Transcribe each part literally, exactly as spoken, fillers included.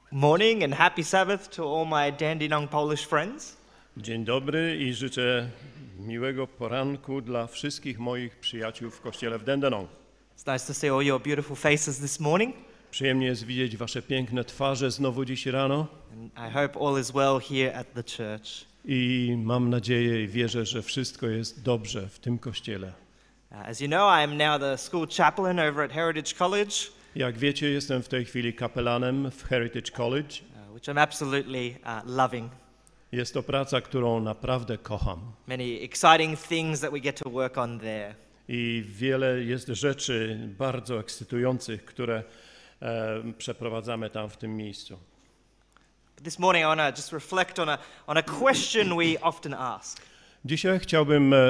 Morning and happy Sabbath to all my Dandenong Polish friends. Dzień dobry i życzę miłego poranku dla wszystkich moich przyjaciół w kościele w Dandenong. It's nice to see all your beautiful faces this morning. Przyjemnie jest widzieć wasze piękne twarze znowu dziś rano. And I hope all is well here at the church. I mam nadzieję i wierzę, że wszystko jest dobrze w tym kościele. Uh, as you know, I am now the school chaplain over at Heritage College, Jak wiecie, jestem w tej chwili kapelanem w Heritage College. uh, which I'm absolutely uh, loving. Jest to praca, którą naprawdę kocham. Many exciting things that we get to work on there. I wiele jest rzeczy bardzo ekscytujących, które e, przeprowadzamy tam w tym miejscu. But this morning I want to just reflect on a, on a question we often ask. Dzisiaj chciałbym e,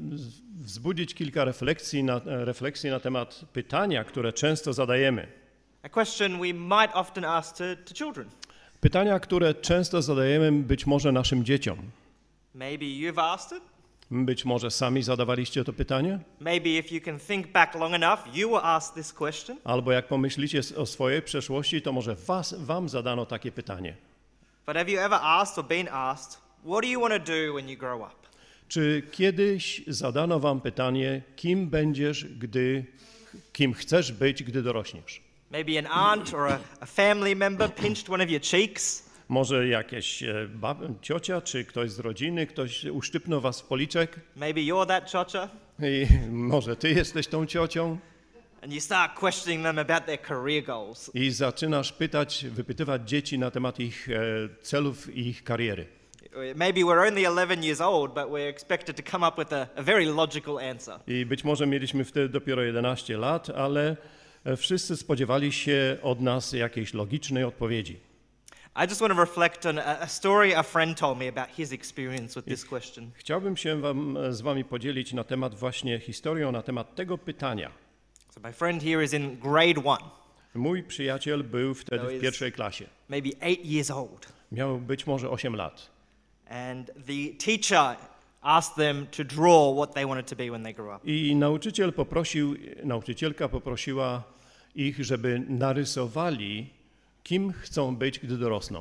wzbudzić kilka refleksji na, refleksji na temat pytania, które często zadajemy. A question we might often ask to, to children. Pytania, które często zadajemy być może naszym dzieciom. Maybe you've asked it. Być może sami zadawaliście to pytanie. Maybe if you can think back long enough, you were asked this question. Albo jak pomyślicie o swojej przeszłości, to może was, wam zadano takie pytanie. But have you ever asked or been asked, what do you want to do when you grow up? Czy kiedyś zadano wam pytanie, kim będziesz, gdy, kim chcesz być, gdy dorośniesz? Maybe an aunt or a, a family member pinched one of your cheeks. Może jakieś e, bab, ciocia, czy ktoś z rodziny, ktoś uszczypnął was w policzek Maybe you're that ciocia. i może ty jesteś tą ciocią And you start questioning them about their career goals. i zaczynasz pytać, wypytywać dzieci na temat ich e, celów i ich kariery. Maybe we're only eleven years old, but we're expected to come up with a, a very logical answer. I być może mieliśmy wtedy dopiero jedenaście lat, ale e, wszyscy spodziewali się od nas jakiejś logicznej odpowiedzi. I just want to reflect on a, a story a friend told me about his experience with this question. Chciałbym się wam, z wami podzielić na temat właśnie historią, na temat tego pytania. So my friend here is in grade one. Mój przyjaciel był wtedy So w is- pierwszej klasie. Maybe eight years old. Miał być może osiem lat. And the teacher asked them to draw what they wanted to be when they grew up. I nauczyciel poprosił, nauczycielka poprosiła ich, żeby narysowali, kim chcą być, gdy dorosną.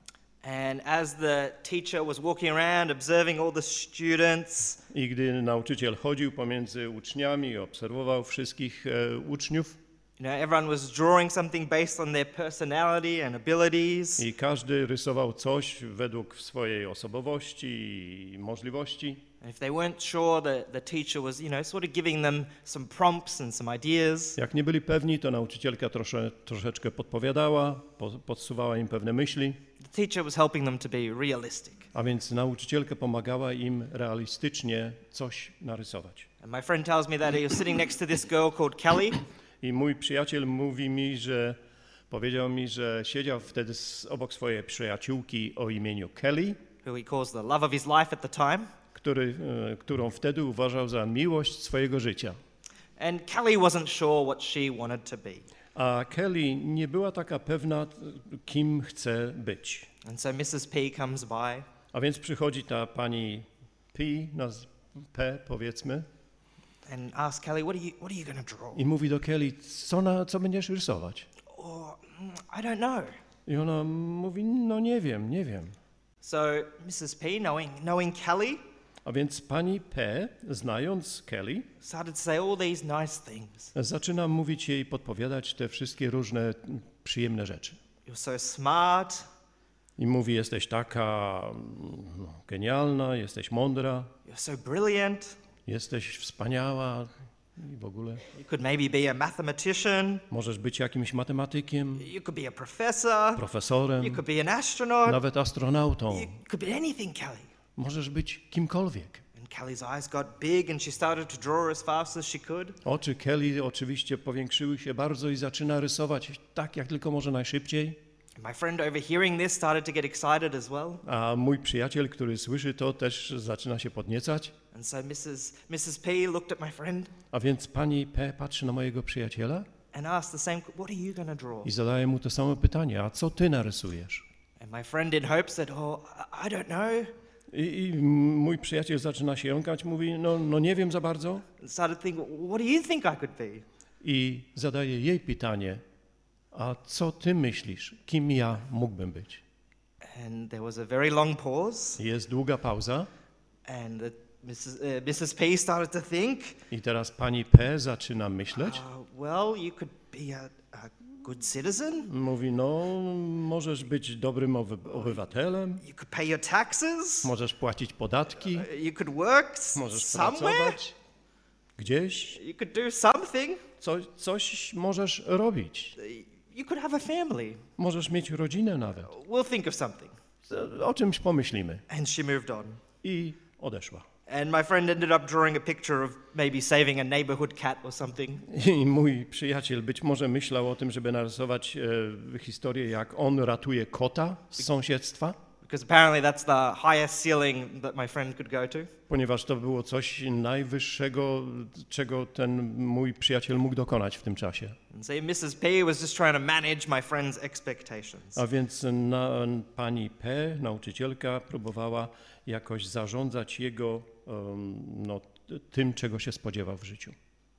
And as the teacher was walking around observing all the students, I gdy nauczyciel chodził pomiędzy uczniami i obserwował wszystkich e, uczniów, you know, everyone was drawing something based on their personality and abilities. i każdy rysował coś według swojej osobowości i możliwości. And if they weren't sure, the, the teacher was, you know, sort of giving them some prompts and some ideas. Jak nie byli pewni, to nauczycielka trosze, troszeczkę podpowiadała, po, podsuwała im pewne myśli, The teacher was helping them to be realistic. a więc nauczycielka pomagała im realistycznie coś narysować. And my friend tells me that he was sitting next to this girl called Kelly, I mój przyjaciel mówi mi, że powiedział mi, że siedział wtedy z, obok swojej przyjaciółki o imieniu Kelly, who he calls the love of his life at the time. który, e, którą wtedy uważał za miłość swojego życia. And Kelly wasn't sure what she wanted to be. A Kelly nie była taka pewna, kim chce być. And so missus P comes by A więc przychodzi ta pani P, naz- P powiedzmy, and asks Kelly, what are you, what are you going to draw? i mówi do Kelly, co, na, co będziesz rysować? Or, "Mm, I don't know. I ona mówi, no nie wiem, nie wiem. So missus P, knowing, knowing Kelly, A więc pani P, znając Kelly, started to say all these nice things. zaczyna mówić jej, podpowiadać te wszystkie różne przyjemne rzeczy. You're so smart, I mówi, jesteś taka no, genialna, jesteś mądra, you're so brilliant, jesteś wspaniała i w ogóle. you could maybe be a mathematician, Możesz być jakimś matematykiem, you could be a professor, you profesorem, could be an astronaut, nawet astronautą. you could be anything, Kelly. Możesz być kimkolwiek. And Kelly's eyes got big and she started to draw as fast as she could. Oczy Kelly oczywiście powiększyły się bardzo i zaczyna rysować tak, jak tylko może najszybciej. My friend overhearing this started to get excited as well. A mój przyjaciel, który słyszy to, też zaczyna się podniecać. And so missus missus P looked at my friend A więc pani P patrzy na mojego przyjaciela and asked the same, what are you going to draw? i zadaje mu to samo pytanie, a co ty narysujesz? And my friend in hope said, oh, I I don't know. I, I mój przyjaciel zaczyna się jąkać, mówi, no, no nie wiem za bardzo. And started thinking, what do you think I could be? I zadaje jej pytanie, a co ty myślisz, kim ja mógłbym być? And there was a very long pause, Jest długa pauza and the, Missus Uh, Missus P started to think, i teraz pani P zaczyna myśleć. uh, well, you could be a, a good citizen, Mówi, no możesz być dobrym oby- obywatelem, you could pay your taxes, możesz płacić podatki, uh, you could work s- możesz somewhere, pracować gdzieś, you could do something, co, coś możesz robić. you could have a family. Możesz mieć rodzinę nawet. We'll think of something. O czymś pomyślimy. And she moved on. I odeszła. And my friend ended up drawing a picture of maybe saving a neighborhood cat or something. I mój przyjaciel być może myślał o tym, żeby narysować e, historię, jak on ratuje kota z sąsiedztwa, Because apparently that's the highest ceiling that my friend could go to. ponieważ to było coś najwyższego, czego ten mój przyjaciel mógł dokonać w tym czasie. And so Missus P was just trying to manage my friend's expectations. A więc na, pani P, nauczycielka, próbowała jakoś zarządzać jego um, no, tym, czego się spodziewał w życiu.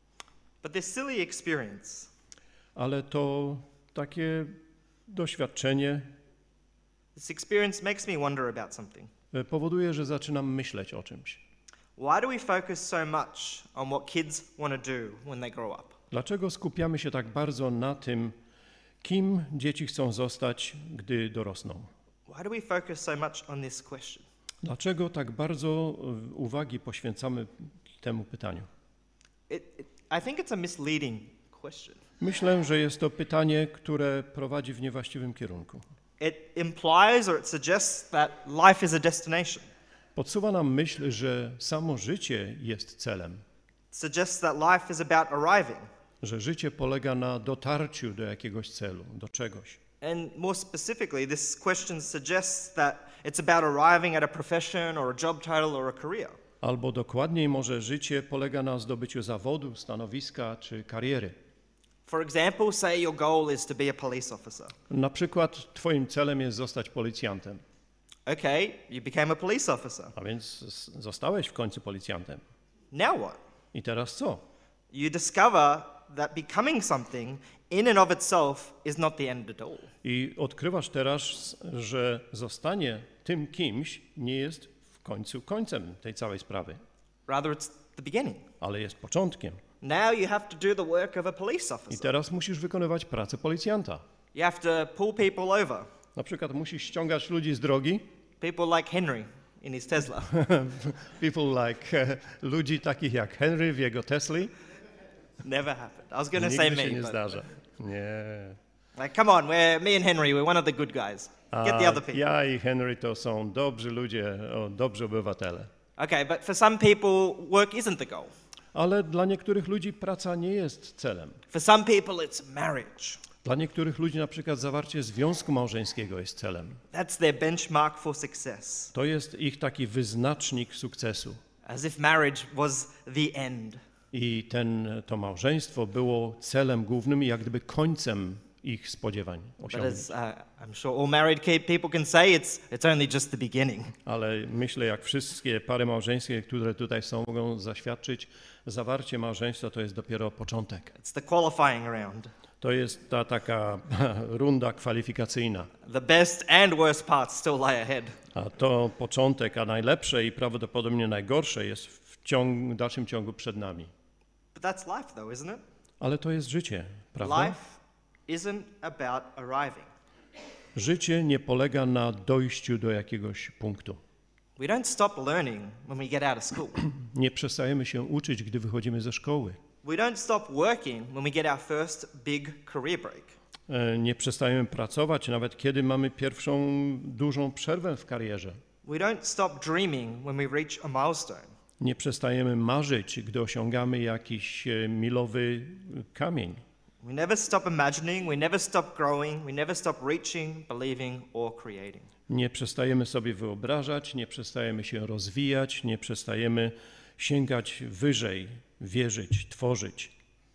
But this silly experience Ale to takie doświadczenie This experience makes me wonder about something. e, powoduje, że zaczynam myśleć o czymś. Why do we focus so much on what kids want to do when they grow up? Dlaczego skupiamy się tak bardzo na tym, kim dzieci chcą zostać, gdy dorosną? Why do we focus so much on this question? Dlaczego tak bardzo e, uwagi poświęcamy temu pytaniu? It, it, I think it's a misleading question. Myślę, że jest to pytanie, które prowadzi w niewłaściwym kierunku. It implies or it suggests that life is a destination. Podsuwa nam myśl, że samo życie jest celem, It suggests that life is about arriving. że życie polega na dotarciu do jakiegoś celu, do czegoś. And more specifically, this question suggests that it's about arriving at a profession or a job title or a career. Albo dokładniej może życie polega na zdobyciu zawodu, stanowiska czy kariery. For example, say your goal is to be a police officer. Na przykład twoim celem jest zostać policjantem, Okay, you became a police officer. a więc z- zostałeś w końcu policjantem. Now what? I teraz co? You discover that becoming something in and of itself is not the end at all. I odkrywasz teraz, że zostanie tym kimś nie jest w końcu końcem tej całej sprawy, Rather, it's the beginning. ale jest początkiem. Now you have to do the work of a police I officer. teraz musisz wykonywać pracę policjanta. You have to pull people over. Na przykład musisz ściągać ludzi z drogi, People like Henry in his Tesla. people like e, ludzi takich jak Henry w jego Tesli. Never happened. I was going to say Nigdy się me, nie but zdarza. Nie. like, come on, we're me and Henry. We're one of the good guys. Get the A other people. ja i Henry to są dobrzy ludzie, o, dobrzy obywatele. Okay, but for some people, work isn't the goal. Ale dla niektórych ludzi praca nie jest celem. For some people, it's marriage. Dla niektórych ludzi na przykład zawarcie związku małżeńskiego jest celem. That's their benchmark for success, To jest ich taki wyznacznik sukcesu. as if marriage was the end. I ten, to małżeństwo było celem głównym i jak gdyby końcem ich spodziewań, But osiągnięć. as uh, I'm sure all married ke- people can say, it's, it's only just the beginning. Ale myślę, jak wszystkie pary małżeńskie, które tutaj są, mogą zaświadczyć, zawarcie małżeństwa to jest dopiero początek. It's the qualifying round. To jest ta taka runda kwalifikacyjna. The best and worst parts still lie ahead. A to początek, a najlepsze i prawdopodobnie najgorsze jest w ciągu, dalszym ciągu przed nami. But that's life, though, isn't it? Ale to jest życie, prawda? Life isn't about arriving. Życie nie polega na dojściu do jakiegoś punktu. We don't stop learning when we get out of school. Nie przestajemy się uczyć, gdy wychodzimy ze szkoły. We don't stop working when we get our first big career break. E, Nie przestajemy pracować, nawet kiedy mamy pierwszą dużą przerwę w karierze. We don't stop dreaming when we reach a milestone. Nie przestajemy marzyć, gdy osiągamy jakiś e, milowy kamień. We never stop imagining, we never stop growing, we never stop reaching, believing, or creating. Nie przestajemy sobie wyobrażać, nie przestajemy się rozwijać, nie przestajemy sięgać wyżej, wierzyć, tworzyć.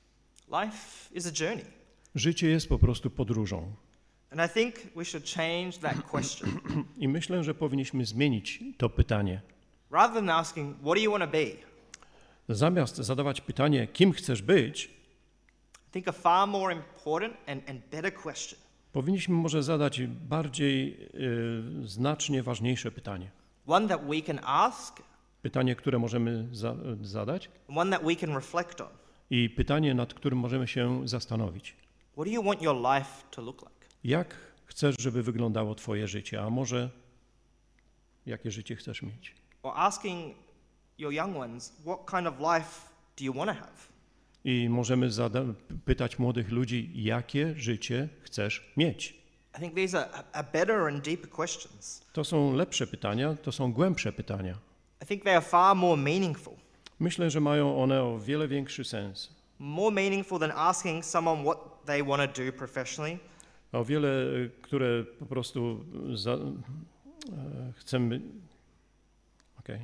Life is a journey. Życie jest po prostu podróżą. And I think we should change that question. I myślę, że powinniśmy zmienić to pytanie. Rather than asking, what do you want to be? Zamiast zadawać pytanie, kim chcesz być, think a far more important and, and better question. Powinniśmy może zadać bardziej y, znacznie ważniejsze pytanie. One that we can ask, Pytanie, które możemy za, zadać one that we can reflect on. i pytanie, nad którym możemy się zastanowić. What do you want your life to look like? Jak chcesz, żeby wyglądało twoje życie, a może jakie życie chcesz mieć? Or asking your young ones, what kind of life do you want to have? I możemy zada- pytać młodych ludzi, jakie życie chcesz mieć. I think these are, are better and deeper questions. To są lepsze pytania, to są głębsze pytania. I think they are far more meaningful. Myślę, że mają one o wiele większy sens. More meaningful than asking someone what they want to do professionally. O wiele, y, które po prostu za, e, chcemy... Okej.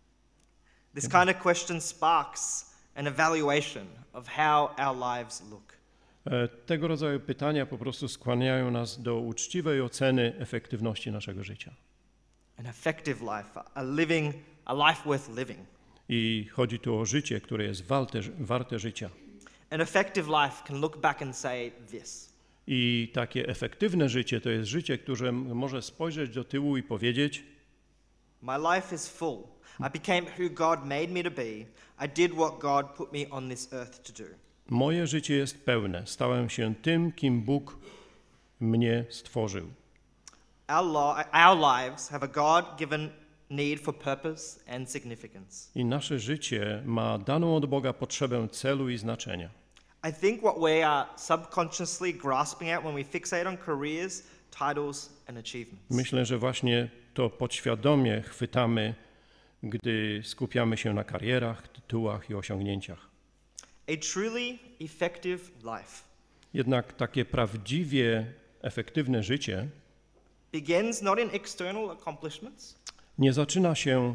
This kind of question sparks an evaluation of how our lives look. E, Tego rodzaju pytania po prostu skłaniają nas do uczciwej oceny efektywności naszego życia. An effective life, a living, a life worth living. I chodzi tu o życie, które jest warte, warte życia. An effective life can look back and say this. I takie efektywne życie to jest życie, które może spojrzeć do tyłu i powiedzieć: My life is full. I became who God made me to be. I did what God put me on this earth to do. moje życie jest pełne. Stałem się tym, kim Bóg mnie stworzył. Our, li- our lives have a God-given need for purpose and significance. I nasze życie ma daną od Boga potrzebę celu i znaczenia. I think what we are subconsciously grasping at when we fixate on careers, titles and achievements. Myślę, że właśnie to podświadomie chwytamy, gdy skupiamy się na karierach, tytułach i osiągnięciach. A truly effective life Jednak takie prawdziwie efektywne życie begins not in external accomplishments, nie zaczyna się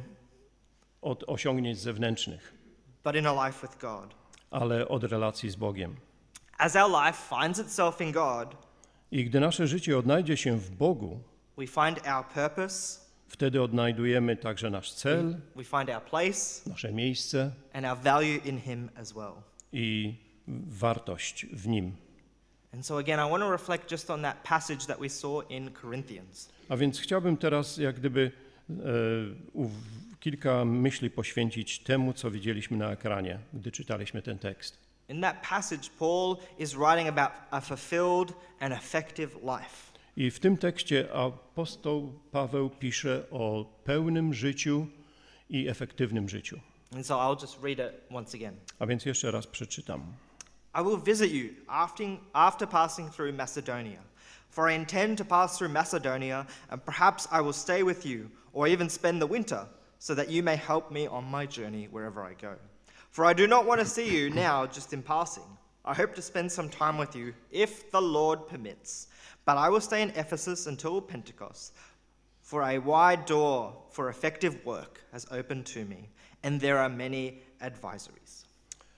od osiągnięć zewnętrznych, but in a life with God. ale od relacji z Bogiem. As our life finds itself in God, I gdy nasze życie odnajdzie się w Bogu, we find our purpose, wtedy odnajdujemy także nasz cel, we find our place, nasze miejsce and our value in Him as well. i wartość w Nim. And so again, I want to reflect just on that passage that we saw in Corinthians. A więc chciałbym teraz jak gdyby e, ów, kilka myśli poświęcić temu, co widzieliśmy na ekranie, gdy czytaliśmy ten tekst. In that passage, Paul is writing about a fulfilled and effective life. I w tym tekście apostoł Paweł pisze o pełnym życiu i efektywnym życiu. And so I'll just read it once again. A więc jeszcze raz przeczytam. I will visit you after, after passing through Macedonia, for I intend to pass through Macedonia, and perhaps I will stay with you, or even spend the winter, so that you may help me on my journey wherever I go. For I do not want to see you now just in passing. I hope to spend some time with you, if the Lord permits. But I will stay in Ephesus until Pentecost, for a wide door for effective work has opened to me, and there are many advisories.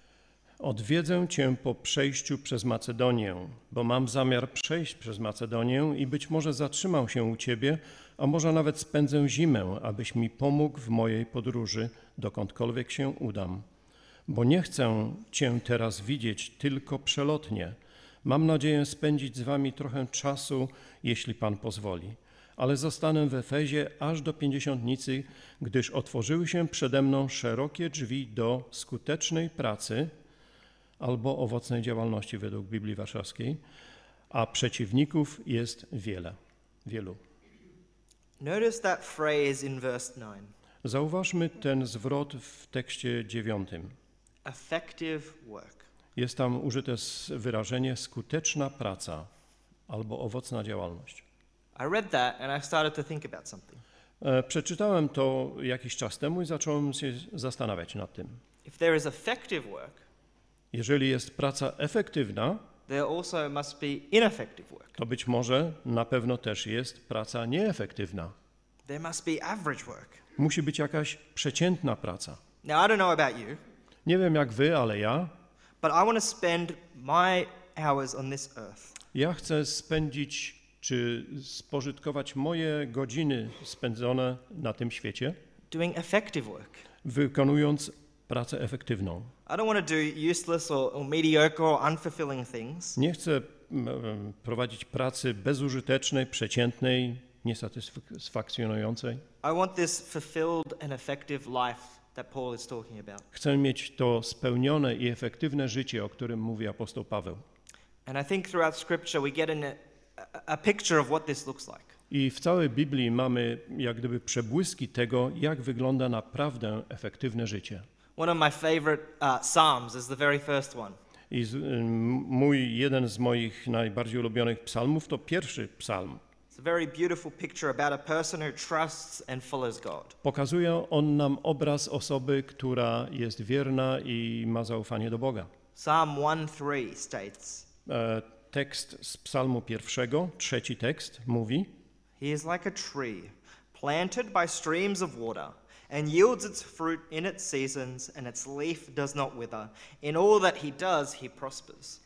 Odwiedzę Cię po przejściu przez Macedonię, bo mam zamiar przejść przez Macedonię i być może zatrzymam się u Ciebie, a może nawet spędzę zimę, abyś mi pomógł w mojej podróży, dokądkolwiek się udam. Bo nie chcę Cię teraz widzieć tylko przelotnie. Mam nadzieję spędzić z Wami trochę czasu, jeśli Pan pozwoli. Ale zostanę w Efezie aż do pięćdziesiątnicy, gdyż otworzyły się przede mną szerokie drzwi do skutecznej pracy albo owocnej działalności według Biblii Warszawskiej, a przeciwników jest wiele, wielu. Notice that phrase in verse nine. Zauważmy ten zwrot w tekście dziewiątym. Effective work. Jest tam użyte wyrażenie skuteczna praca albo owocna działalność. I read that and I started to think about something. E, Przeczytałem to jakiś czas temu i zacząłem się zastanawiać nad tym. If there is effective work, Jeżeli jest praca efektywna, there also must be ineffective work. to być może na pewno też jest praca nieefektywna. There must be average work. Musi być jakaś przeciętna praca. Now, I don't know about you, Nie wiem jak wy, ale ja, but I want to spend my hours on this earth ja chcę spędzić czy spożytkować moje godziny spędzone na tym świecie, doing effective work, wykonując pracę efektywną. I don't want to do useless or, or mediocre or unfulfilling things. Nie chcę mm, prowadzić pracy bezużytecznej, przeciętnej, niesatysfakcjonującej. I want this fulfilled and effective life that Paul is talking about. Chcę mieć to spełnione i efektywne życie, o którym mówi apostoł Paweł. And I think throughout Scripture we get in a, a picture of what this looks like. I w całej Biblii mamy jak gdyby przebłyski tego, jak wygląda naprawdę efektywne życie. One of my favorite uh, psalms is the very first one. I z, mój, jeden z moich najbardziej ulubionych psalmów to pierwszy psalm. It's a very beautiful picture about a person who trusts and follows God. Pokazuje on nam obraz osoby, która jest wierna i ma zaufanie do Boga. Psalm one three states, E, tekst z psalmu pierwszego, trzeci tekst mówi: He is like a tree planted by streams of water and yields its fruit in its seasons and its leaf does not wither. In all that he does, he prospers.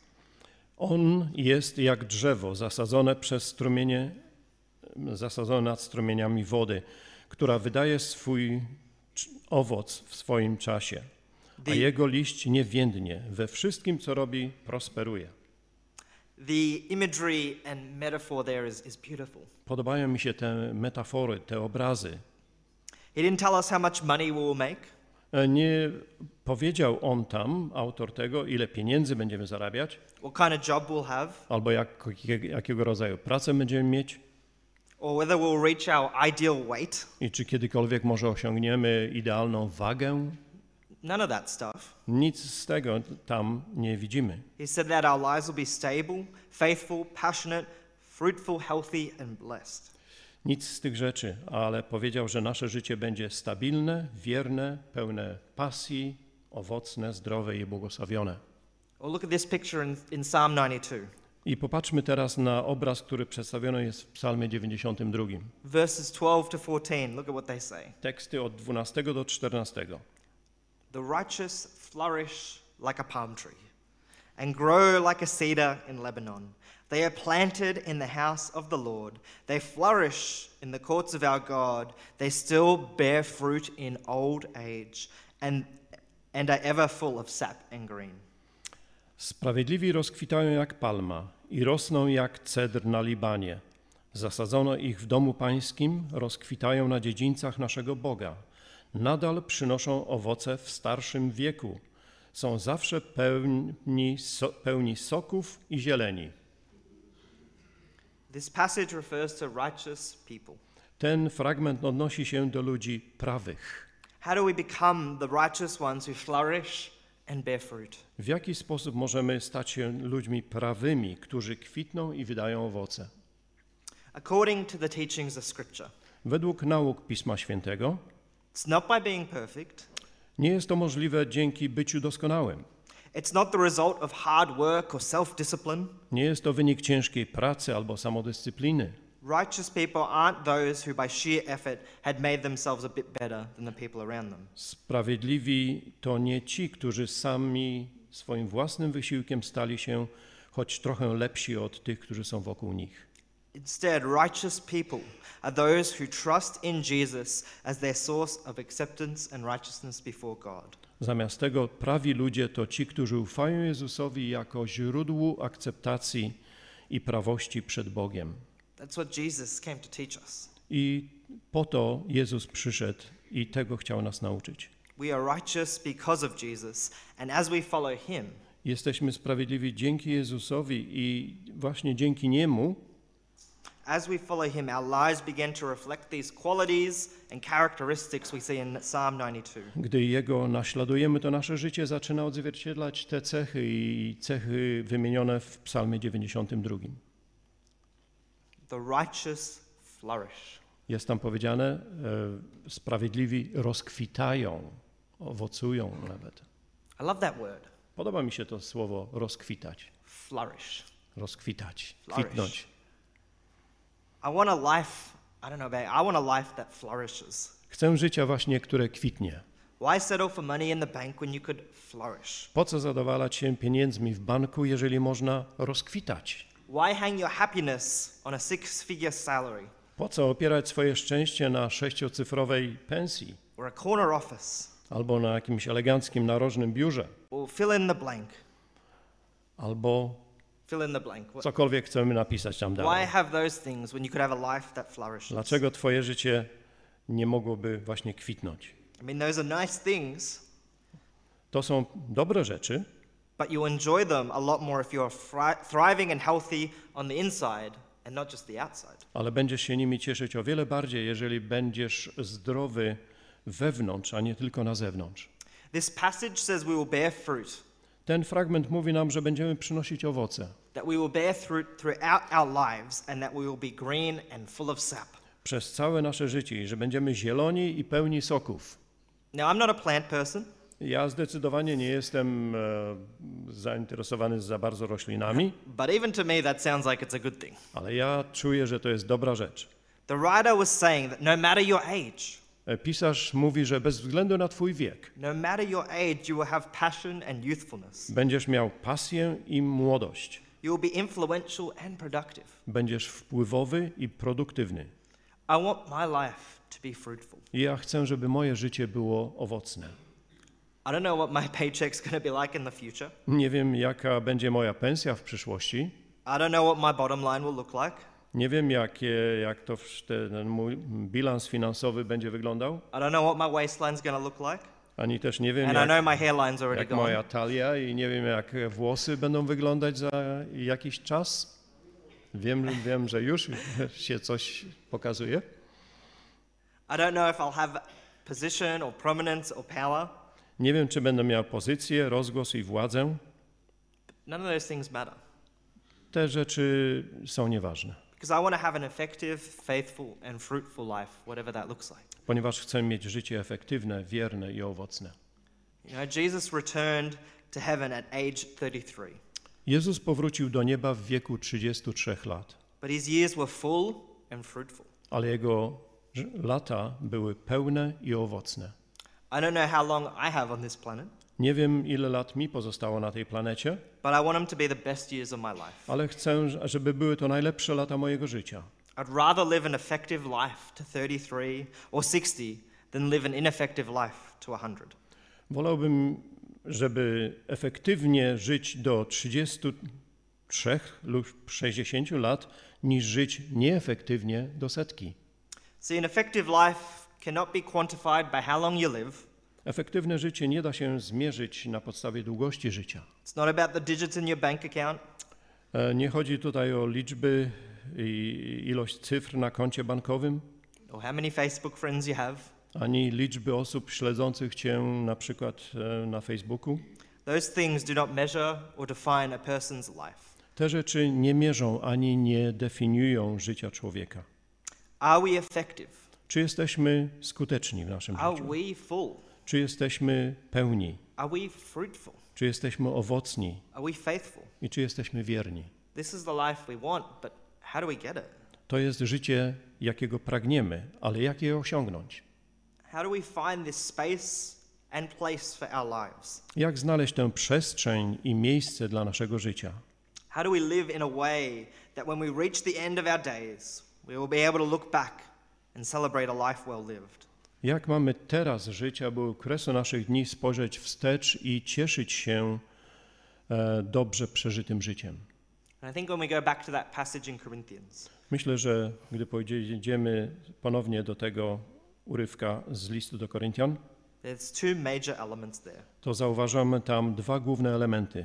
On jest jak drzewo zasadzone przez strumienie, zasadzone nad strumieniami wody, która wydaje swój owoc w swoim czasie, a The- jego liść nie więdnie. We wszystkim, co robi, prosperuje. The imagery and metaphor there is, is beautiful. Podobają mi się te metafory, te obrazy. He didn't tell us how much money we will make. E, Nie powiedział on tam, autor tego, ile pieniędzy będziemy zarabiać, What kind of job we'll have, albo jak, jakiego rodzaju pracę będziemy mieć or whether we'll reach our ideal weight. i czy kiedykolwiek może osiągniemy idealną wagę. None of that stuff. Nic z tego tam nie widzimy. He said that our lives will be stable, faithful, passionate, fruitful, healthy, and blessed. Nic z tych rzeczy, ale powiedział, że nasze życie będzie stabilne, wierne, pełne pasji, owocne, zdrowe i błogosławione. Well, look at this picture in, in Psalm ninety-two, I popatrzmy teraz na obraz, który przedstawiony jest w psalmie dziewięćdziesiątym drugim. verses twelve to fourteen. Look at what they say. Teksty od dwunastego do czternastego. The righteous flourish like a palm tree and grow like a cedar in Lebanon. They are planted in the house of the Lord. They flourish in the courts of our God. They still bear fruit in old age and, and are ever full of sap and green. Sprawiedliwi rozkwitają jak palma i rosną jak cedr na Libanie. Zasadzono ich w domu pańskim, rozkwitają na dziedzińcach naszego Boga. Nadal przynoszą owoce w starszym wieku. Są zawsze pełni, so, pełni soków i zieleni. This passage refers to righteous people. Ten fragment odnosi się do ludzi prawych. How do we become the righteous ones who flourish and bear fruit? W jaki sposób możemy stać się ludźmi prawymi, którzy kwitną i wydają owoce? According to the teachings of Scripture, Według nauk Pisma Świętego it's not by being perfect. nie jest to możliwe dzięki byciu doskonałym. It's not the result of hard work or self-discipline. Nie jest to wynik ciężkiej pracy albo samodyscypliny. Righteous people aren't those who by sheer effort had made themselves a bit better than the people around them. Sprawiedliwi to nie ci, którzy sami swoim własnym wysiłkiem stali się choć trochę lepsi od tych, którzy są wokół nich. Instead, righteous people are those who trust in Jesus as their source of acceptance and righteousness before God. Zamiast tego prawi ludzie to ci, którzy ufają Jezusowi jako źródłu akceptacji i prawości przed Bogiem. That's what Jesus came to teach us. I po to Jezus przyszedł i tego chciał nas nauczyć. We are righteous because of Jesus, and as we follow him, Jesteśmy sprawiedliwi dzięki Jezusowi i właśnie dzięki Niemu, as we follow him, our lives begin to reflect these qualities and characteristics we see in Psalm ninety-two. gdy Jego naśladujemy, to nasze życie zaczyna odzwierciedlać te cechy i cechy wymienione w psalmie dziewięćdziesiątym drugim. The righteous flourish. Jest tam powiedziane, e, sprawiedliwi rozkwitają, owocują nawet. I love that word, Podoba mi się to słowo rozkwitać, flourish. rozkwitać, Flourish. kwitnąć. I want a life, I don't know about you, I want a life that flourishes. Chcę życia właśnie, które kwitnie. Why settle for money in the bank when you could flourish? Po co zadowalać się pieniędzmi w banku, jeżeli można rozkwitać? Why hang your happiness on a six-figure salary Po co opierać swoje szczęście na sześciocyfrowej pensji or a corner office? albo na jakimś eleganckim, narożnym biurze, or fill in the blank. albo Fill in the blank. What- cokolwiek chcemy napisać tam Why dalej. have those things when you could have a life that flourishes? Dlaczego twoje życie nie mogłoby właśnie kwitnąć? I mean, those are nice things, To są dobre rzeczy, but you enjoy them a lot more if you're thri- thriving and healthy on the inside and not just the outside. ale będziesz się nimi cieszyć o wiele bardziej, jeżeli będziesz zdrowy wewnątrz, a nie tylko na zewnątrz. This passage says we will bear fruit, Ten fragment mówi nam, że będziemy przynosić owoce. that we will bear fruit throughout our lives and that we will be green and full of sap. Przez całe nasze życie i że będziemy zieloni i pełni soków. Now, I'm not a plant person, Ja zdecydowanie nie jestem e, zainteresowany za bardzo roślinami, but even to me that sounds like it's a good thing. ale ja czuję, że to jest dobra rzecz. The writer was saying that no matter your age, E, Pisarz mówi, że bez względu na twój wiek no matter your age, you will have passion and youthfulness. będziesz miał pasję i młodość. You will be influential and productive. Będziesz wpływowy i produktywny. I want my life to be fruitful. I ja chcę, żeby moje życie było owocne. I don't know what my paycheck's going to be like in the future. Nie wiem, jaka będzie moja pensja w przyszłości. I don't know what my bottom line will look like. Nie wiem, jakie, jak to w- ten mój bilans finansowy będzie wyglądał. I don't know what my waistline's going to look like. Ani też nie wiem, And I jak, know my hairline's already jak gone. moja talia i nie wiem, jak włosy będą wyglądać za jakiś czas. Wiem, wiem, że już się coś pokazuje. I don't know if I'll have position or prominence or power. Nie wiem, czy będę miał pozycję, rozgłos i władzę. None of those things matter. Te rzeczy są nieważne, Because I want to have an effective, faithful, and fruitful life, whatever that looks like. ponieważ chcę mieć życie efektywne, wierne i owocne. You know, Jesus returned to heaven at age thirty-three, Jezus powrócił do nieba w wieku trzydziestu trzech lat, but his years were full and fruitful. ale jego ż- lata były pełne i owocne. I don't know how long I have on this planet, Nie wiem, ile lat mi pozostało na tej planecie, but I want them to be the best years of my life. ale chcę, żeby były to najlepsze lata mojego życia. I'd rather live an effective life to thirty-three or sixty than live an ineffective life to one hundred. Wolałbym, żeby efektywnie żyć do trzydziestu trzech lub sześćdziesięciu lat, niż żyć nieefektywnie do setki. See, an effective life cannot be quantified by how long you live. Efektywne życie nie da się zmierzyć na podstawie długości życia. It's not about the digits in your bank account. E, Nie chodzi tutaj o liczby i ilość cyfr na koncie bankowym, Or how many Facebook friends you have. ani liczby osób śledzących Cię na przykład e, na Facebooku. Those things do not measure or define a person's life. Te rzeczy nie mierzą ani nie definiują życia człowieka. Are we effective? Czy jesteśmy skuteczni w naszym Are życiu? we full? Czy jesteśmy pełni? Are we fruitful? Czy jesteśmy owocni? Are we faithful? I czy jesteśmy wierni? This is the life we want, but how do we get it? To jest życie, jakiego pragniemy, ale jak je osiągnąć? How do we find this space and place for our lives? Jak znaleźć tę przestrzeń i miejsce dla naszego życia? How do we live in a way that when we reach the end of our days, we will be able to look back and celebrate a life well lived? Jak mamy teraz żyć, aby u kresu naszych dni spojrzeć wstecz i cieszyć się e, dobrze przeżytym życiem? And I think when we go back to that passage in Corinthians, Myślę, że gdy pojedziemy ponownie do tego urywka z listu do Koryntian, there's two major elements there. to zauważamy tam dwa główne elementy.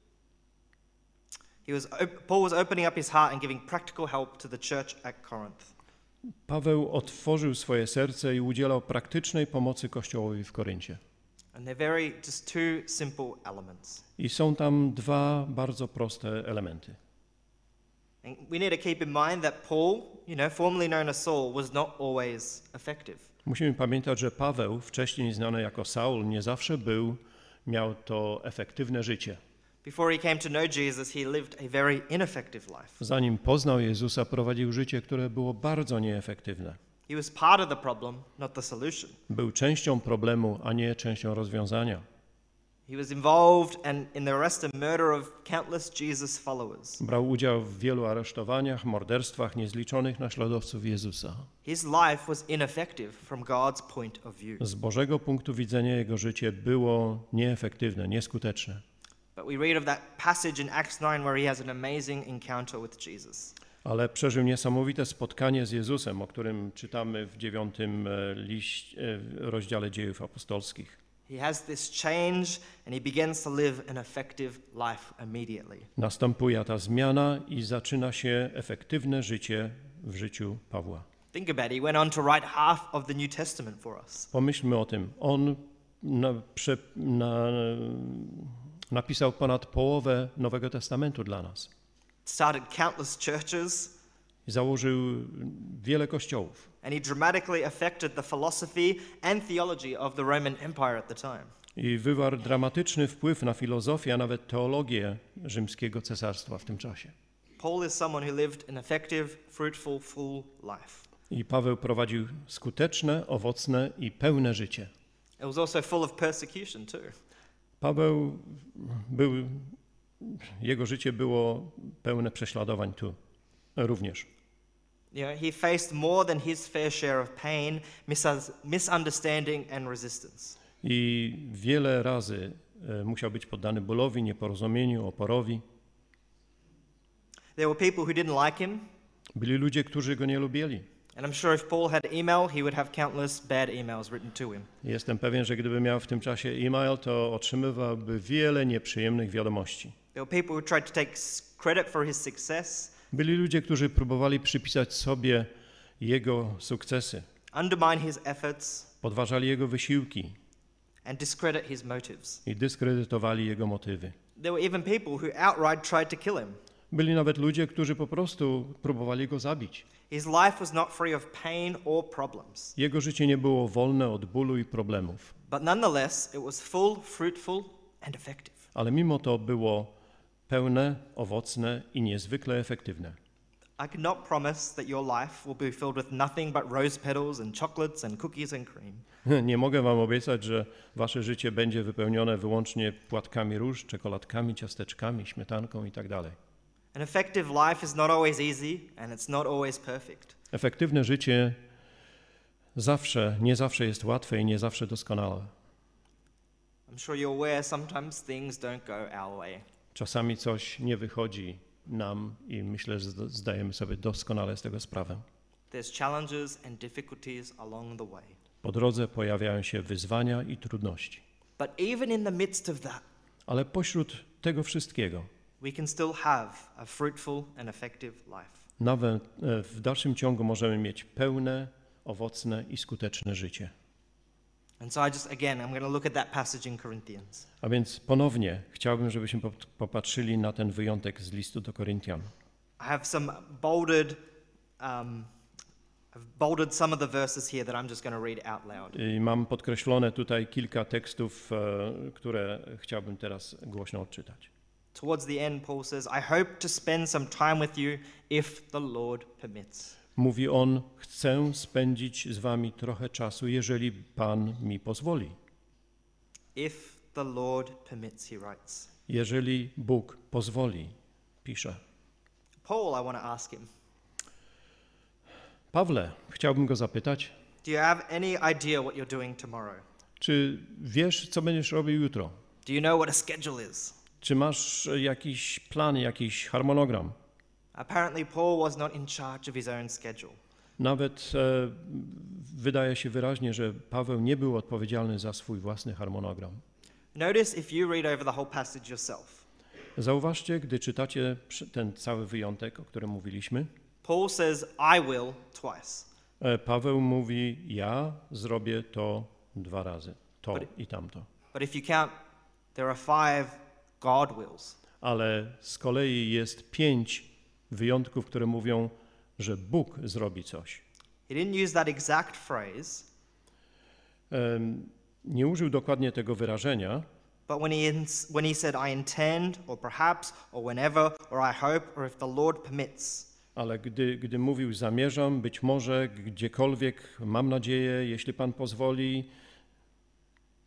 He was, op- Paul was opening up his heart and giving practical help to the church at Corinth. Paweł otworzył swoje serce i udzielał praktycznej pomocy Kościołowi w Koryncie. And they're very, just two simple elements. I są tam dwa bardzo proste elementy. And we need to keep in mind that Paul, you know, formerly known as Saul, was not always effective. Musimy pamiętać, że Paweł, wcześniej znany jako Saul, nie zawsze był, miał to efektywne życie. Before he came to know Jesus, he lived a very ineffective life. Zanim poznał Jezusa, prowadził życie, które było bardzo nieefektywne. He was part of the problem, not the solution. Był częścią problemu, a nie częścią rozwiązania. He was involved and in the arrest and murder of countless Jesus followers. Brał udział w wielu aresztowaniach, morderstwach niezliczonych naśladowców Jezusa. His life was ineffective from God's point of view. Z Bożego punktu widzenia jego życie było nieefektywne, nieskuteczne. But we read of that passage in Acts nine where he has an amazing encounter with Jesus. Ale przeżył niesamowite spotkanie z Jezusem, o którym czytamy w dziewiątym liście, rozdziale Dziejów Apostolskich. He has this change and he begins to live an effective life immediately. Następuje ta zmiana i zaczyna się efektywne życie w życiu Pawła. Think about it. He went on to write half of the New Testament for us. Pomyślmy o tym. On na, prze, na, napisał ponad połowę Nowego Testamentu dla nas. Started countless churches. Założył wiele kościołów. And he dramatically affected the philosophy and theology of the Roman Empire at the time. I wywarł dramatyczny wpływ na filozofię, a nawet teologię rzymskiego cesarstwa w tym czasie. Paul is someone who lived an effective, fruitful, full life. I Paweł prowadził skuteczne, owocne i pełne życie. It was also full of persecution too. Paweł był, jego życie było pełne prześladowań tu również. You know, he faced more than his fair share of pain, mis- misunderstanding and resistance. I wiele razy e, musiał być poddany bólowi, nieporozumieniu, oporowi. There were people who didn't like him. Byli ludzie, którzy go nie lubili. And I'm sure if Paul had email, he would have countless bad emails written to him. Jestem pewien, że gdyby miał w tym czasie e-mail, to otrzymywałby wiele nieprzyjemnych wiadomości. There were people who tried to take credit for his success. Byli ludzie, którzy próbowali przypisać sobie jego sukcesy, Undermine his efforts podważali jego wysiłki and discredit his motives. i dyskredytowali jego motywy. There were even people who outright tried to kill him. Byli nawet ludzie, którzy po prostu próbowali go zabić. His life was not free of pain or problems. Jego życie nie było wolne od bólu i problemów, But nonetheless, it was full, fruitful and effective. ale mimo to było pełne, owocne i niezwykle efektywne. I cannot promise that your life will be filled with nothing but rose petals and chocolates and cookies and cream. Nie mogę wam obiecać, że wasze życie będzie wypełnione wyłącznie płatkami róż, czekoladkami, ciasteczkami, śmietanką i tak dalej. An effective life is not always easy and it's not always perfect. Efektywne życie zawsze, nie zawsze jest łatwe i nie zawsze doskonałe. I'm sure you're aware sometimes things don't go our way. Czasami coś nie wychodzi nam i myślę, że zdajemy sobie doskonale z tego sprawę. There's challenges and difficulties along the way. Po drodze pojawiają się wyzwania i trudności. But even in the midst of that, Ale pośród tego wszystkiego, we can still have a fruitful and effective life. nawet e, w dalszym ciągu możemy mieć pełne, owocne i skuteczne życie. And so I just, again, I'm going to look at that passage in Corinthians. A więc ponownie chciałbym, żebyśmy pop- popatrzyli na ten wyjątek z listu do Koryntian. I have some bolded, um, I've bolded some of the verses here that I'm just going to read out loud. I mam podkreślone tutaj kilka tekstów, e, które chciałbym teraz głośno odczytać. Towards the end, Paul says, I hope to spend some time with you if the Lord permits. Mówi on, chcę spędzić z wami trochę czasu, jeżeli Pan mi pozwoli. If the Lord permits, he writes. Jeżeli Bóg pozwoli, pisze. Paul, I want to ask him, Pawle, chciałbym go zapytać, do you have any idea what you're doing tomorrow? czy wiesz, co będziesz robił jutro? Do you know what a schedule is? Czy masz jakiś plan, jakiś harmonogram? Apparently, Paul was not in charge of his own schedule. Nawet e, wydaje się wyraźnie, że Paweł nie był odpowiedzialny za swój własny harmonogram. Notice if you read over the whole passage yourself. Zauważcie, gdy czytacie ten cały wyjątek, o którym mówiliśmy, Paul says, I will twice. e, Paweł mówi, ja zrobię to dwa razy, to But- i tamto. But if you count, there are five God wills. Ale z kolei jest pięć wyjątków, które mówią, że Bóg zrobi coś. He didn't use that exact phrase, Em, Nie użył dokładnie tego wyrażenia, but when he, ins- when he said, I intend, or perhaps, or whenever, or I hope, or if the Lord permits, ale gdy, gdy mówił zamierzam, być może, gdziekolwiek, mam nadzieję, jeśli Pan pozwoli,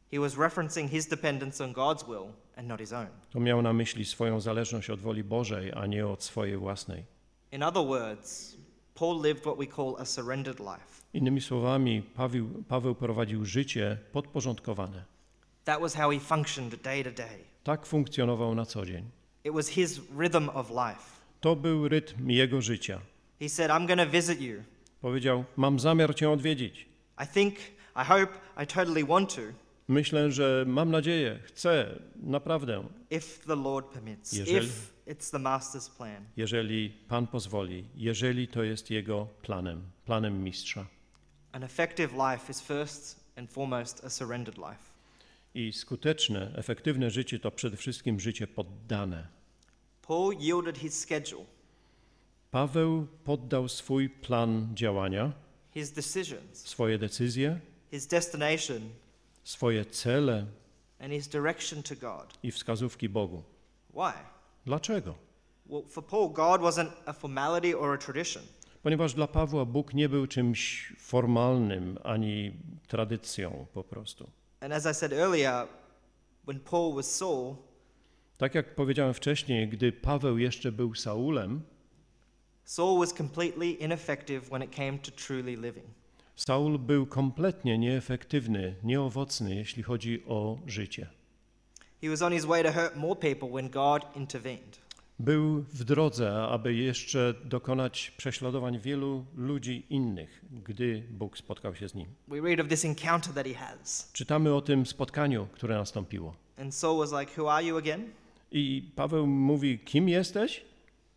He was referencing his dependence on God's will and not his own. To miał na myśli swoją zależność od woli Bożej, a nie od swojej własnej. In other words, Paul lived what we call a surrendered life. Innymi słowami, Paweł, Paweł prowadził życie podporządkowane. That was how he functioned day to day. Tak funkcjonował na co dzień. It was his rhythm of life. To był rytm jego życia. He said, I'm going to visit you. Powiedział, mam zamiar cię odwiedzić. I think, I hope, I totally want to. Myślę, że mam nadzieję, chcę, naprawdę. If the Lord permits, Jeżeli- if it's the Master's plan. Jeżeli Pan pozwoli, jeżeli to jest Jego planem, planem mistrza. An effective life is first and foremost a surrendered life. I skuteczne, efektywne życie to przede wszystkim życie poddane. Paul yielded his schedule, Paweł poddał swój plan działania, his decisions, swoje decyzje, his destination, swoje cele and his direction to God. i wskazówki Bogu. Why? Dlaczego? Well, for Paul, God wasn't a formality or a tradition. Ponieważ dla Pawła Bóg nie był czymś formalnym ani tradycją po prostu. And as I said earlier, when Paul was Saul, Tak jak powiedziałem wcześniej, gdy Paweł jeszcze był Saulem, Saul was completely ineffective when it came to truly living. Saul był kompletnie nieefektywny, nieowocny, jeśli chodzi o życie. He was on his way to hurt more people when God intervened. Był w drodze, aby jeszcze dokonać prześladowań wielu ludzi innych, gdy Bóg spotkał się z nim. We read of this encounter that he has. Czytamy o tym spotkaniu, które nastąpiło. And Saul was like, who are you again? I Paweł mówi, kim jesteś?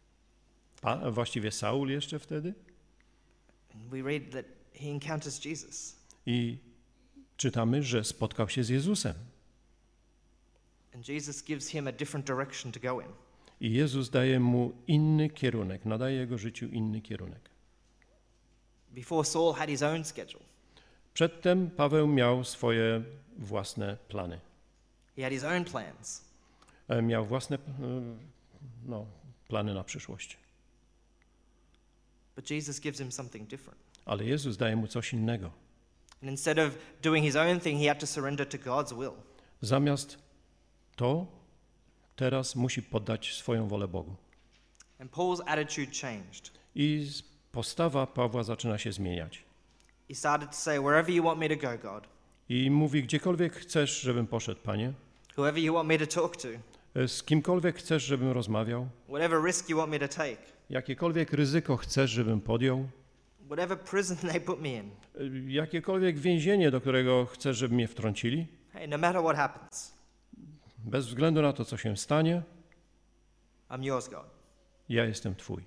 Pa, właściwie Saul jeszcze wtedy? And we read that he encounters Jesus. I czytamy, że spotkał się z Jezusem. And Jesus gives him a different direction to go in. I Jezus daje mu inny kierunek, nadaje jego życiu inny kierunek. Before Saul had his own schedule. Przedtem Paweł miał swoje własne plany. He had his own plans. E, Miał własne e, no, plany na przyszłość. But Jesus gives him something different. Ale Jezus daje mu coś innego. And instead of doing his own thing, he had to surrender to God's will. Zamiast to, teraz musi poddać swoją wolę Bogu. And Paul's attitude changed. I z- postawa Pawła zaczyna się zmieniać. He started to say, wherever you want me to go, God, I mówi, gdziekolwiek chcesz, żebym poszedł, Panie, whoever you want me to talk to, e, z kimkolwiek chcesz, żebym rozmawiał, whatever risk you want me to take, jakiekolwiek ryzyko chcesz, żebym podjął, whatever prison they put me in, e, jakiekolwiek więzienie, do którego chcesz, żeby mnie wtrącili, hey, no matter what happens, bez względu na to, co się stanie, I'm yours, God. ja jestem Twój.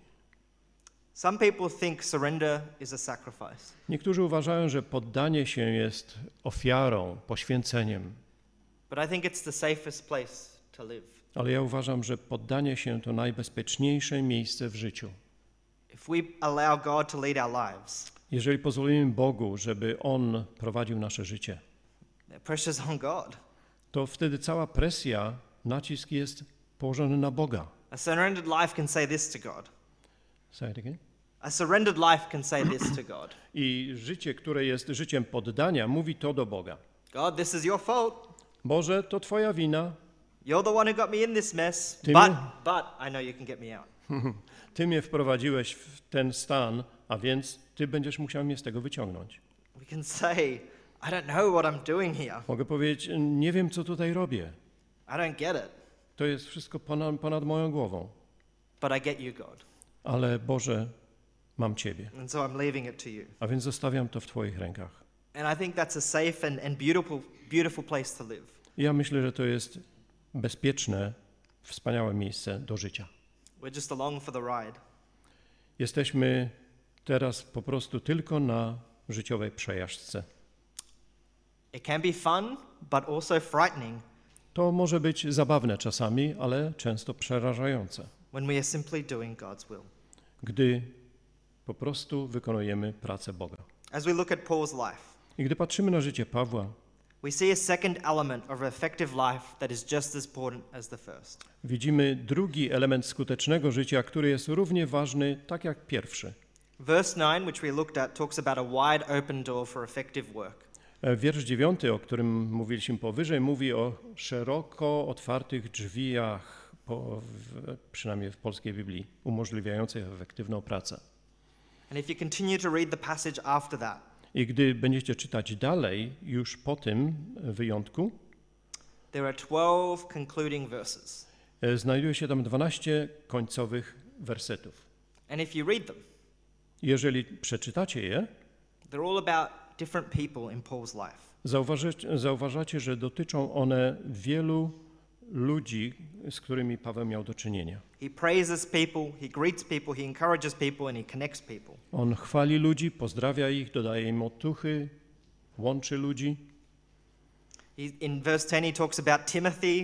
Some people think surrender is a sacrifice. Niektórzy uważają, że poddanie się jest ofiarą, poświęceniem, But I think it's the safest place to live. ale ja uważam, że poddanie się to najbezpieczniejsze miejsce w życiu. If we allow God to lead our lives, Jeżeli pozwolimy Bogu, żeby On prowadził nasze życie, the pressure's on God. to wtedy cała presja, nacisk jest położony na Boga. A surrendered life can say this to God. Say it again. A surrendered life can say this to God. I życie, które jest życiem poddania, mówi to do Boga. God, this is your fault. Boże, to Twoja wina. You're the one who got me in this mess. Ty But, mnie- but I know you can get me out. Ty mnie wprowadziłeś w ten stan, a więc Ty będziesz musiał mnie z tego wyciągnąć. We can say, I don't know what I'm doing here. Mogę powiedzieć, nie wiem, co tutaj robię. I don't get it. To jest wszystko ponad, ponad moją głową. But I get you, God. Ale Boże, mam Ciebie. And so I'm leaving it to you. A więc zostawiam to w Twoich rękach. And I think that's a safe and, and beautiful, beautiful place to live. I ja myślę, że to jest bezpieczne, wspaniałe miejsce do życia. We're just along for the ride. Jesteśmy teraz po prostu tylko na życiowej przejażdżce. It can be fun, but also frightening To może być zabawne czasami, ale często przerażające, when we are simply doing God's will. gdy po prostu wykonujemy pracę Boga. As we look at Paul's life, I gdy patrzymy na życie Pawła, we see a second element of effective life that is just as important as the first. widzimy drugi element skutecznego życia, który jest równie ważny, tak jak pierwszy. Verse nine, which we looked at, talks about a wide open door for effective work. Wiersz dziewiąty, o którym mówiliśmy powyżej, mówi o szeroko otwartych drzwiach, po, w, przynajmniej w polskiej Biblii, umożliwiających efektywną pracę. And if you continue to read the passage after that, I gdy będziecie czytać dalej, już po tym wyjątku, there are twelve concluding verses. znajduje się tam dwanaście końcowych wersetów. And if you read them, Jeżeli przeczytacie je, they're all about different people in Paul's life. zauważycie, zauważacie, że dotyczą one wielu ludzi, z którymi Paweł miał do czynienia. He praises people, he greets people, he encourages people, and he connects people. On chwali ludzi, pozdrawia ich, dodaje im otuchy, łączy ludzi. He, in verse ten he talks about Timothy.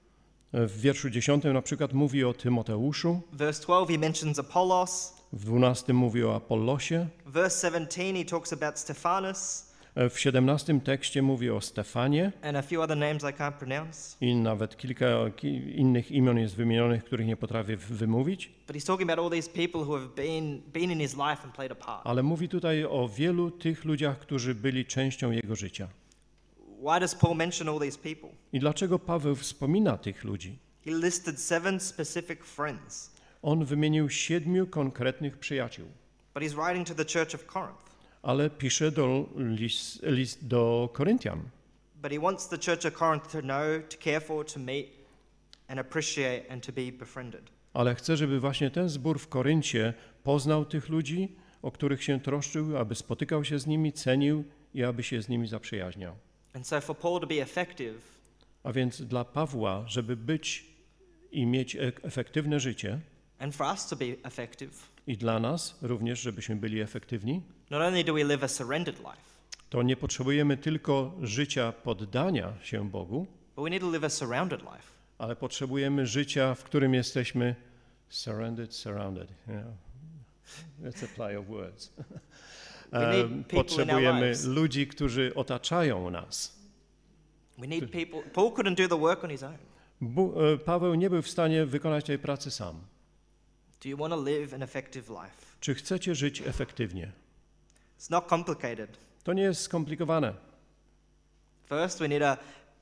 W wierszu dziesiątym na przykład mówi o Tymoteuszu, Verse twelve he mentions Apollos. w dwunastym mówi o Apollosie, Verse seventeen he talks about Stephanus w siedemnastym tekście mówi o Stefanie and a few other names I can't pronounce. i nawet kilka ki- innych imion jest wymienionych, których nie potrafię w- wymówić, But he's talking about all these people who have been, been in his life and played a part. ale mówi tutaj o wielu tych ludziach, którzy byli częścią jego życia. Why does Paul mention all these people? I dlaczego Paweł wspomina tych ludzi? He listed seven specific friends, On wymienił siedmiu konkretnych przyjaciół, but he's writing to the church of Corinth. ale pisze do list, list do Koryntian. But he wants the church of Corinth to know, to care for, to meet, and appreciate, and to be befriended. Ale chce, żeby właśnie ten zbór w Koryncie poznał tych ludzi, o których się troszczył, aby spotykał się z nimi, cenił i aby się z nimi zaprzyjaźniał. And so for Paul to be effective, A więc dla Pawła, żeby być i mieć e- efektywne życie, and for us to be effective, i dla nas również, żebyśmy byli efektywni, not only do we live a surrendered life, to nie potrzebujemy tylko życia poddania się Bogu, but we need to live a surrounded life. ale potrzebujemy życia, w którym jesteśmy surrendered, surrounded. You know, it's a play of words. We need Em, people in our Potrzebujemy lives. ludzi, którzy otaczają nas. We need people. Paul couldn't do the work on his own. Bu- e, Paweł nie był w stanie wykonać tej pracy sam. Do you want to live an effective life? Czy chcecie żyć efektywnie? It's not complicated. To nie jest skomplikowane. First, we need to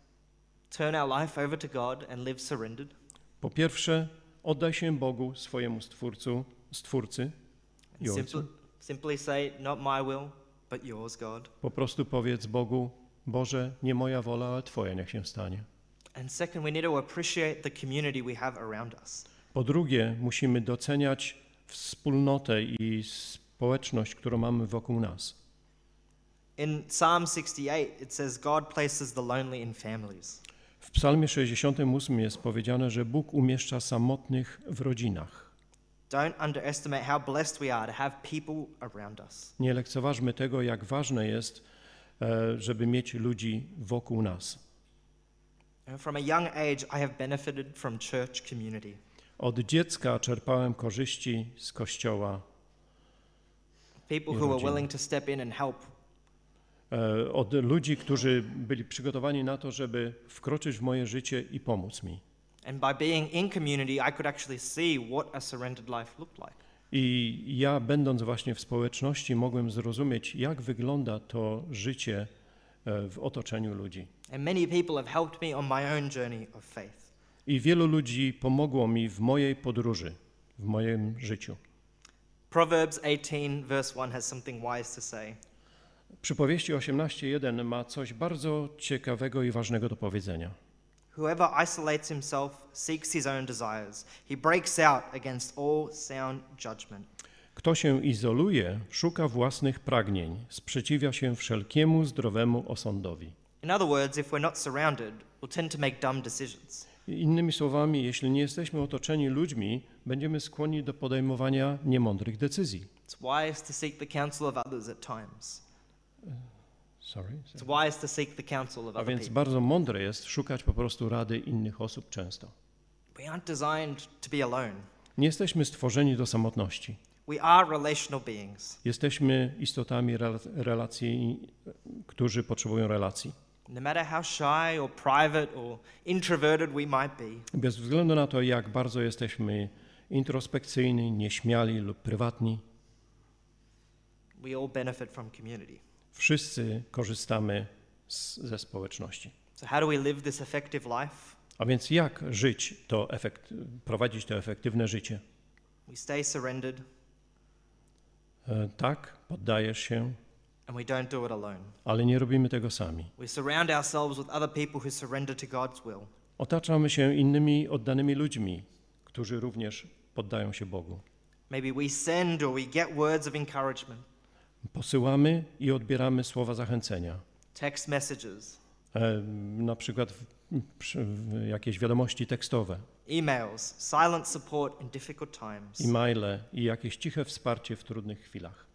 turn our life over to God and live surrendered. Po pierwsze, oddaj się Bogu, swojemu Stwórcu, Stwórcy i And Ojcu. simply, simply say, not my will, but yours, God. Po prostu powiedz Bogu, Boże, nie moja wola, ale Twoja niech się stanie. And second, we need to appreciate the community we have around us. Po drugie, musimy doceniać wspólnotę i społeczność, którą mamy wokół nas. In Psalm sixty-eight, it says, God places the lonely in families. W Psalmie sześćdziesiątym ósmym jest powiedziane, że Bóg umieszcza samotnych w rodzinach. Don't underestimate how blessed we are to have people around us. Nie lekceważmy tego, jak ważne jest, e, żeby mieć ludzi wokół nas. And from a young age, I have benefited from church community. Od dziecka czerpałem korzyści z Kościoła, People I who were rodziny. willing to step in and help. e, od ludzi, którzy byli przygotowani na to, żeby wkroczyć w moje życie i pomóc mi. And by being in community, I could actually see what a surrendered life looked like. I ja, będąc właśnie w społeczności, mogłem zrozumieć, jak wygląda to życie e, w otoczeniu ludzi. And many people have helped me on my own journey of faith. I wielu ludzi pomogło mi w mojej podróży, w moim życiu. Proverbs eighteen, verse one has something wise to say. Przypowieści osiemnaście jeden ma coś bardzo ciekawego i ważnego do powiedzenia. Whoever isolates himself seeks his own desires. He breaks out against all sound judgment. Kto się izoluje, szuka własnych pragnień, sprzeciwia się wszelkiemu zdrowemu osądowi. In other words, if we're not surrounded, we'll tend to make dumb decisions. Innymi słowami, jeśli nie jesteśmy otoczeni ludźmi, będziemy skłonni do podejmowania niemądrych decyzji. It's wise to seek the counsel of others at times. Sorry. It's wise to seek the counsel of A other więc people. bardzo mądre jest szukać po prostu rady innych osób często. We aren't designed to be alone. Nie jesteśmy stworzeni do samotności. We are relational beings. Jesteśmy istotami rela- relacji, którzy potrzebują relacji. No matter how shy or private or introverted we might be, Bez względu na to, jak bardzo jesteśmy introspekcyjni, nieśmiali lub prywatni, we all benefit from community. Wszyscy korzystamy z, ze społeczności. So how do we live this effective life? A więc jak żyć to efekt, prowadzić to efektywne życie? We stay surrendered E, tak, poddajesz się, and we don't do it alone. ale nie robimy tego sami. We surround ourselves with other people who surrender to God's will. Otaczamy się innymi oddanymi ludźmi, którzy również poddają się Bogu. Maybe we send or we get words of encouragement, Posyłamy i odbieramy słowa zachęcenia. text messages, E, na przykład w, przy, w jakieś wiadomości tekstowe, emails, silent support in difficult times. e-maile i jakieś ciche wsparcie w trudnych chwilach.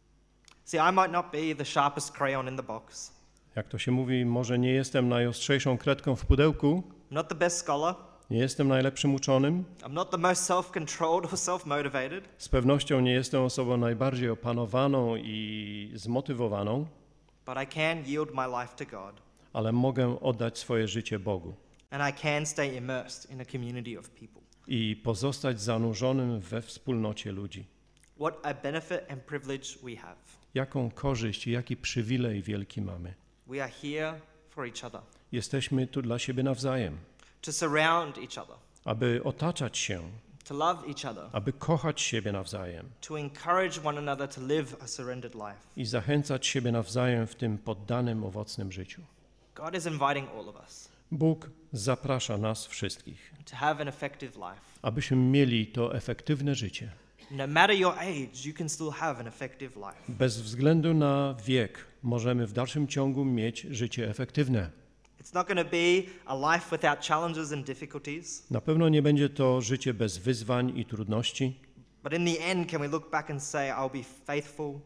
See, I might not be the sharpest crayon in the box. Jak to się mówi, może nie jestem najostrzejszą kredką w pudełku, I'm not the best scholar. nie jestem najlepszym uczonym, I'm not the most self-controlled or self-motivated. z pewnością nie jestem osobą najbardziej opanowaną i zmotywowaną, But I can yield my life to God. ale mogę oddać swoje życie Bogu And I can stay immersed in a community of people. i pozostać zanurzonym we wspólnocie ludzi. What a benefit and privilege we have. Jaką korzyść i jaki przywilej wielki mamy. We are here for each other, Jesteśmy tu dla siebie nawzajem, to surround each other, aby otaczać się, to love each other, aby kochać siebie nawzajem to encourage one another to live a surrendered life. i zachęcać siebie nawzajem w tym poddanym, owocnym życiu. God is inviting all of us Bóg zaprasza nas wszystkich, to have an effective life. abyśmy mieli to efektywne życie. No matter your age, you can still have an effective life. Bez względu na wiek możemy w dalszym ciągu mieć życie efektywne. It's not going to be a life without challenges and difficulties, Na pewno nie będzie to życie bez wyzwań i trudności, but in the end, can we look back and say, I'll be faithful,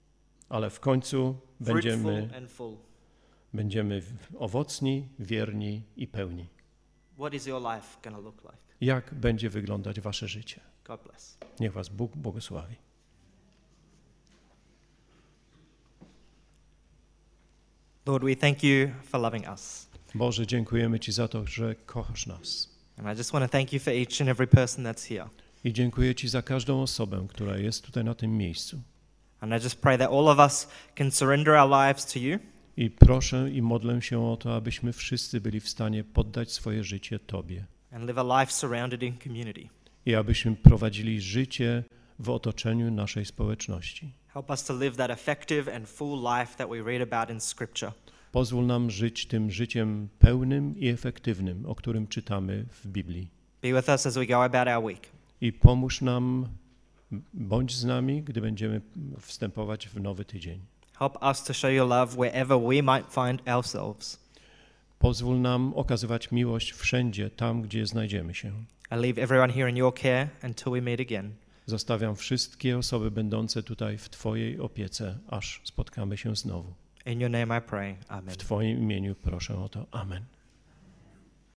ale w końcu będziemy, fruitful, and full? będziemy owocni, wierni i pełni. What is your life going to look like? Jak będzie wyglądać wasze życie? God bless. Niech was Bóg błogosławi. Lord, we thank you for loving us. Boże, dziękujemy Ci za to, że kochasz nas. And I just want to thank you for each and every person that's here. I dziękuję Ci za każdą osobę, która jest tutaj na tym miejscu. And I just pray that all of us can surrender our lives to you I proszę i modlę się o to, abyśmy wszyscy byli w stanie poddać swoje życie Tobie. and live a life surrounded in community. I abyśmy prowadzili życie w otoczeniu naszej społeczności. Help us to live that effective and full life that we read about in Scripture. Pozwól nam żyć tym życiem pełnym i efektywnym, o którym czytamy w Biblii. Be with us as we go about our week. I pomóż nam, bądź z nami, gdy będziemy wstępować w nowy tydzień. Help us to show your love wherever we might find ourselves. Pozwól nam okazywać miłość wszędzie, tam, gdzie znajdziemy się. I leave everyone here in your care until we meet again. Zostawiam wszystkie osoby będące tutaj w Twojej opiece, aż spotkamy się znowu. In your name I pray. Amen. W Twoim imieniu proszę o to. Amen.